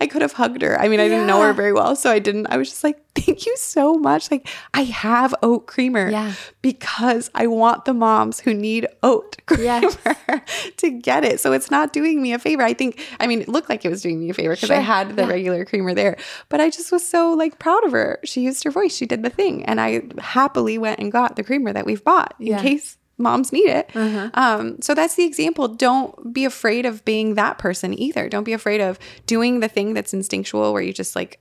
I could have hugged her. I mean, I didn't know her very well, so I didn't. I was just like, thank you so much. Like, I have oat creamer Yeah. because I want the moms who need oat creamer Yes. to get it. So it's not doing me a favor. I think, I mean, it looked like it was doing me a favor because I Sure. had the Yeah. regular creamer there, but I just was so like proud of her. She used her voice. She did the thing. And I happily went and got the creamer that we've bought in Yeah. case moms need it. Uh-huh. Um, so that's the example. Don't be afraid of being that person either. Don't be afraid of doing the thing that's instinctual where you just like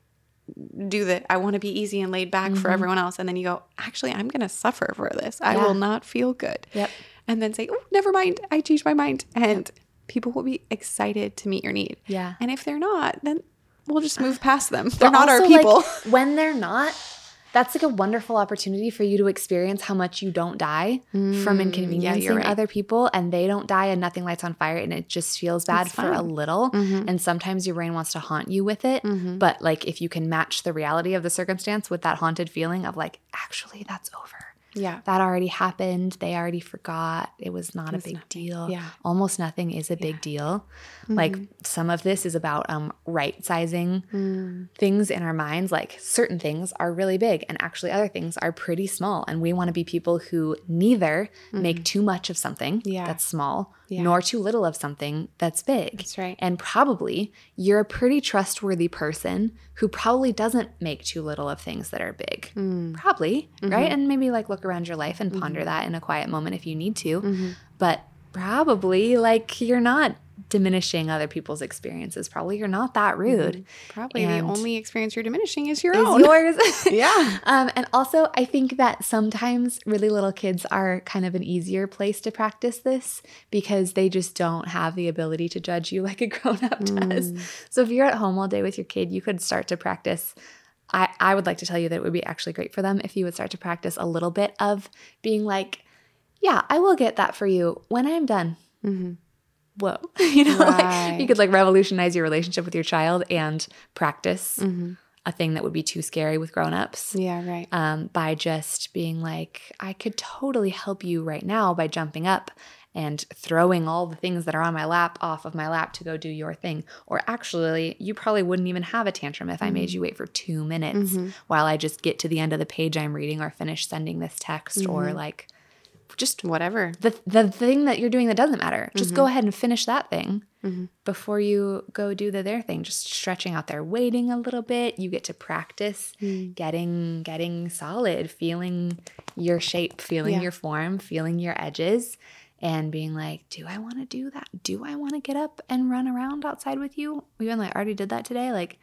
do the, I want to be easy and laid back Mm-hmm. for everyone else. And then you go, actually, I'm going to suffer for this. I Yeah. will not feel good. Yep. And then say, oh, never mind. I changed my mind. And people will be excited to meet your need. Yeah. And if they're not, then we'll just move past them. They're But not our also, people. like, when they're not, that's like a wonderful opportunity for you to experience how much you don't die from inconveniencing right. other people, and they don't die and nothing lights on fire, and it just feels bad It's for a fine. little. Mhm. And sometimes your brain wants to haunt you with it. Mhm. But like if you can match the reality of the circumstance with that haunted feeling of like, actually, that's over. Yeah. That already happened. They already forgot. It was not was a big nothing. deal. Yeah. Almost nothing is a big deal. Like some of this is about um, right sizing Mm. things in our minds. Like certain things are really big and actually other things are pretty small. And we want to be people who neither make too much of something Yeah. that's small Yeah. nor too little of something that's big. That's right. And probably you're a pretty trustworthy person who probably doesn't make too little of things that are big. Mm. Probably, Mm-hmm. right? And maybe like look around your life and ponder that in a quiet moment if you need to. Mm-hmm. But probably like you're not diminishing other people's experiences. Probably you're not that rude. Probably And the only experience you're diminishing is your Is own. yours. Yeah. Um, and also, I think that sometimes really little kids are kind of an easier place to practice this because they just don't have the ability to judge you like a grown up does. So if you're at home all day with your kid, you could start to practice. I, I would like to tell you that it would be actually great for them if you would start to practice a little bit of being like, yeah, I will get that for you when I'm done. Mm-hmm. Whoa. You know, like Right. you could like revolutionize your relationship with your child and practice Mm-hmm. a thing that would be too scary with grown-ups Yeah, right. um, by just being like, I could totally help you right now by jumping up and throwing all the things that are on my lap off of my lap to go do your thing. Or actually, you probably wouldn't even have a tantrum if I made you wait for two minutes Mm-hmm. while I just get to the end of the page I'm reading or finish sending this text or like just Whatever. the the thing that you're doing that doesn't matter. Just go ahead and finish that thing Mhm. before you go do the their thing. Just stretching out there, waiting a little bit. You get to practice Mm. getting getting solid, feeling your shape, feeling Yeah. your form, feeling your edges, and being like, do I want to do that? Do I want to get up and run around outside with you? Even though I already did that today, like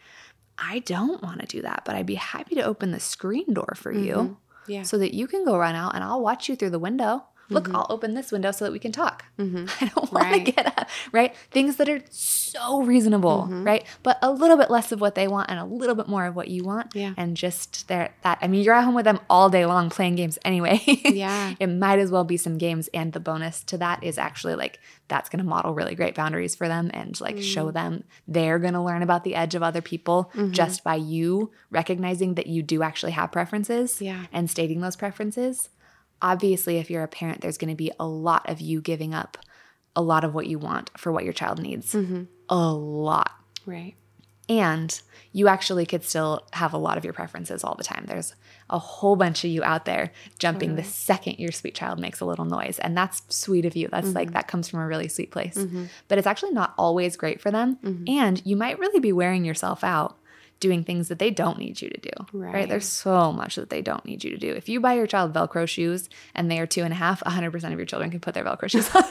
I don't want to do that, but I'd be happy to open the screen door for you Yeah. so that you can go run out and I'll watch you through the window. Look, I'll open this window so that we can talk. Mhm. I don't want Right. to get up, right? Things that are so reasonable, Mm-hmm. right? But a little bit less of what they want and a little bit more of what you want. Yeah. And just there, that, I mean, you're at home with them all day long playing games anyway. Yeah. It might as well be some games. And the bonus to that is actually like, that's going to model really great boundaries for them and like Mm. show them they're going to learn about the edge of other people Mm-hmm. just by you recognizing that you do actually have preferences Yeah. and stating those preferences. Obviously, if you're a parent, there's going to be a lot of you giving up a lot of what you want for what your child needs. Mm-hmm. A lot. Right. And you actually could still have a lot of your preferences all the time. There's a whole bunch of you out there jumping the second your sweet child makes a little noise. And that's sweet of you. That's like, that comes from a really sweet place. But it's actually not always great for them. And you might really be wearing yourself out doing things that they don't need you to do, right. Right. There's so much that they don't need you to do. If you buy your child Velcro shoes and they are two and a half, one hundred percent of your children can put their Velcro shoes on.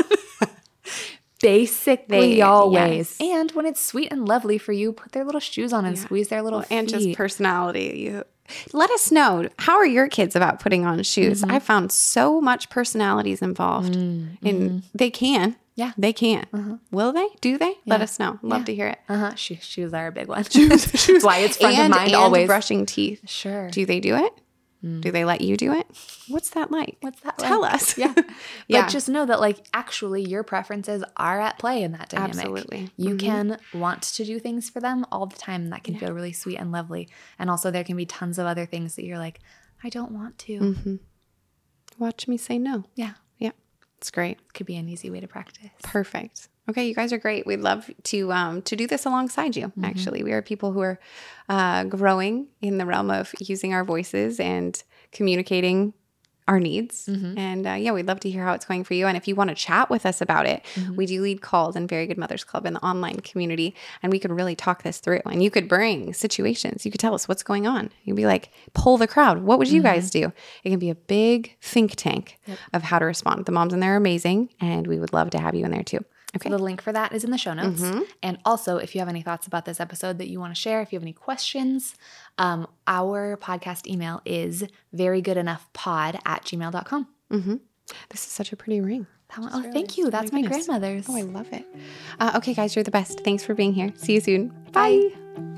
Basically They- always. yes. And when it's sweet and lovely for you, put their little shoes on and Yeah. squeeze their little Well, feet. and just personality. You let us know, how are your kids about putting on shoes? I found so much personalities involved, and they can. Yeah. They can. Will they? Do they? Let Yeah. us know. Love Yeah. to hear it. Uh-huh. Shoes, shoes are a big one. That's why it's front and, of mind and always. brushing teeth. Sure. Do they do it? Do they let you do it? What's that like? What's that Tell like? us. Yeah. Yeah. But just know that like actually your preferences are at play in that dynamic. Absolutely. You Mhm. can want to do things for them all the time. And that can feel really sweet and lovely. And also there can be tons of other things that you're like, I don't want to. Mm-hmm. Watch me say no. Yeah. Yeah. It's great. Could be an easy way to practice. Perfect. Okay, you guys are great. We'd love to um, to do this alongside you. Mm-hmm. Actually, we are people who are uh, growing in the realm of using our voices and communicating our needs. Mm-hmm. And uh, yeah, we'd love to hear how it's going for you. And if you want to chat with us about it, mm-hmm. we do lead calls in Very Good Mothers Club in the online community. And we could really talk this through. And you could bring situations. You could tell us what's going on. You'd be like, poll the crowd. What would you mm-hmm. guys do? It can be a big think tank yep. of how to respond. The moms in there are amazing. And we would love to have you in there too. Okay. So the link for that is in the show notes. Mm-hmm. And also, if you have any thoughts about this episode that you want to share, if you have any questions, um, our podcast email is verygoodenougghpod at gmail dot com. Mm-hmm. This is such a pretty ring. That one, oh, really, thank you. That's my, my grandmother's. Oh, I love it. Uh, okay, guys, you're the best. Thanks for being here. See you soon. Bye. Bye.